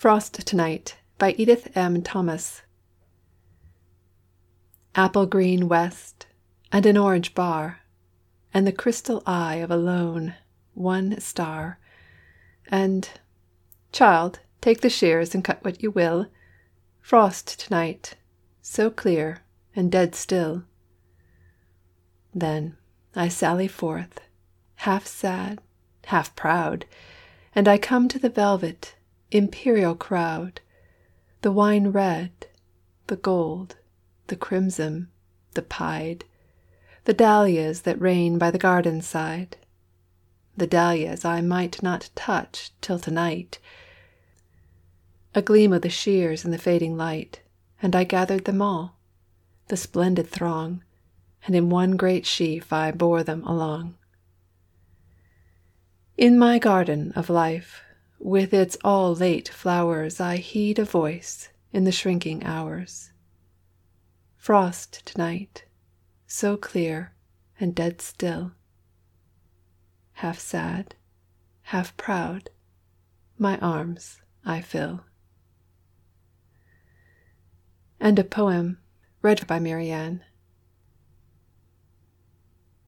Frost Tonight by Edith M. Thomas. Apple green west, and an orange bar, and the crystal eye of a lone, one star, and, child, take the shears and cut what you will, frost tonight, so clear and dead still. Then I sally forth, half sad, half proud, and I come to the velvet, imperial crowd, the wine red, the gold, the crimson, the pied, the dahlias that reign by the garden side, the dahlias I might not touch till tonight. A gleam of the shears in the fading light, and I gathered them all, the splendid throng, and in one great sheaf I bore them along. In my garden of life, with its all late flowers, I heed a voice in the shrinking hours. Frost tonight, so clear and dead still. Half sad, half proud, my arms I fill. End of poem, read by Marianne.